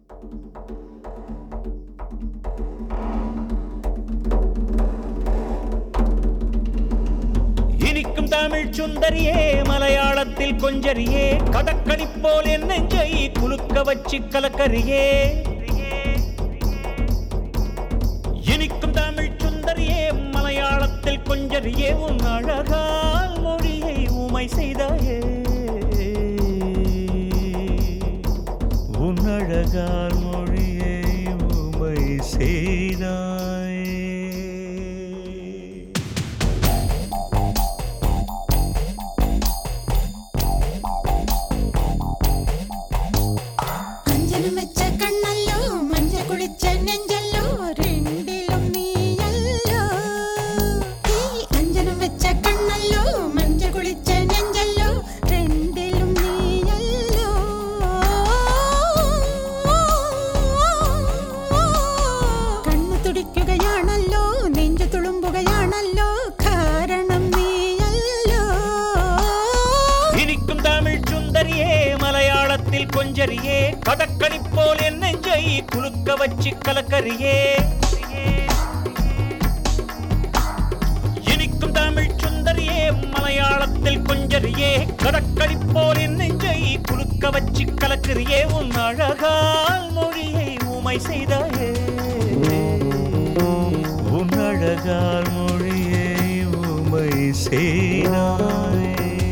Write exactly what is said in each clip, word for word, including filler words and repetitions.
இனிக்கும் தமிழ் சுந்தரியே மலையாளத்தில் கொஞ்சரியே கதக்களி போல் என் நெஞ்சை குலுக்க வச்சு கலக்கரியே. இனிக்கும் தமிழ் சுந்தரியே மலையாளத்தில் கொஞ்சரியே உன் அழகால் மொழியை ஊமை செய்தாயே. உன் அழகால் மொழியை ஊமை செய்தாயே. மலையாளத்தில் கொஞ்சரியே கதக்களி போல் என் நெஞ்சை குலுக்க வச்சு கலக்கரியே. இனிக்கும் தமிழ் சுந்தரியே மலையாளத்தில் கொஞ்சரியே கதக்களி போல் என் நெஞ்சை குலுக்க வச்சு கலக்கரியே. உன் அழகால் மொழியை ஊமை செய்தாயே. உன் அழகால் மொழியை ஊமை செய்தாயே.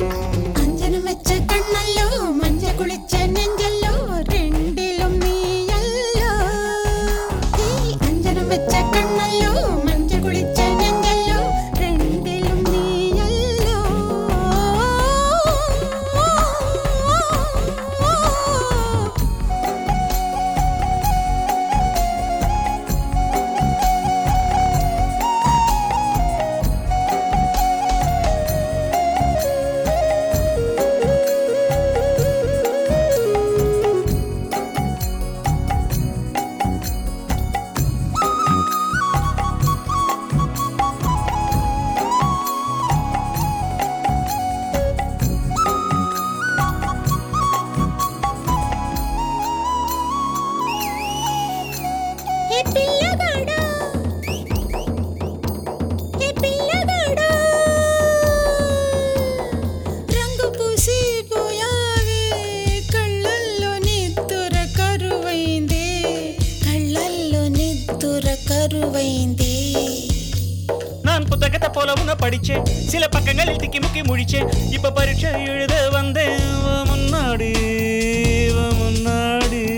நான் புத்தகத்தை போல உன்ன படிச்சேன், சில பக்கங்களில் திக்கி முக்கி முடிச்சேன். இப்ப பரீட்சை எழுத வந்தேன் முன்னாடி முன்னாடி.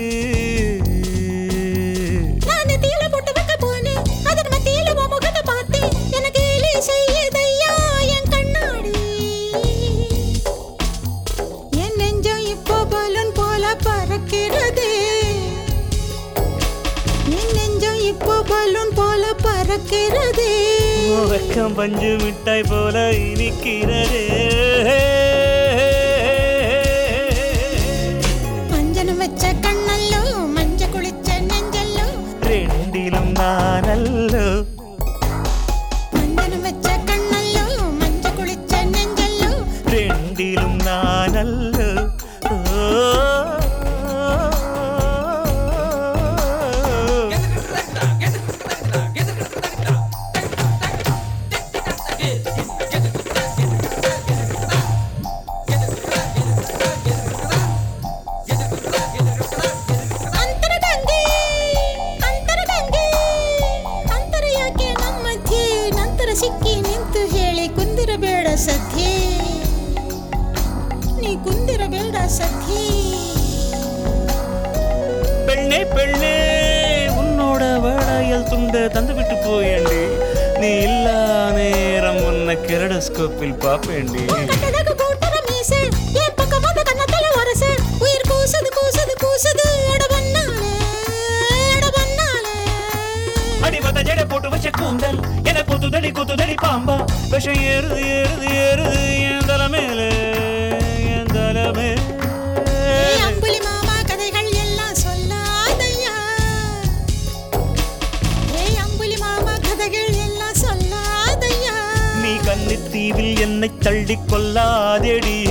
வெக்கம் பஞ்சு மிட்டாய் போல இனிக்கிறதே. மஞ்சனம் வச்ச கண்ணல்லோ மஞ்ச குளிச்ச நெஞ்சல்லோ ரெண்டிலும் நானல்லோ. மஞ்சனம் வச்ச கண்ணல்லோ மஞ்ச குளிச்ச நெஞ்சல்லோ ரெண்டிலும் நானல்லோ. ಸಿಕ್ಕಿ ನಿಂತು ಹೇಳಿ ಕುಂದಿರಬೇಡ ಸತ್ಯೇ, ನೀ ಕುಂದಿರಬೇಡ ಸತ್ಯೇ. பெண்ணே பெண்ணே உன்னோட வளையல் துண்ட தந்து விட்டு போயேண்டி. நீ இல்லா நேரம் உன்னை கெரடோஸ்கோப்பில் பாப்பேண்டி. உயிர் கூசது கூசது கூசது அடிபட்ட ஜடை போட்டு வச்ச கூந்தல் என குத்துதடி குத்துதடி பாம்பா. விஷம் ஏறுது ஏறுது ஏறுது என் தலை மேலே என் தலை மேலே. அம்புலி மாமா கதைகள் எல்லாம் சொல்லாதையா, ஏ அம்புலி மாமா கதைகள் எல்லாம் சொல்லாதையா. நீ கன்னித்தீவில் என்னை தள்ளி கொல்லாதேடி.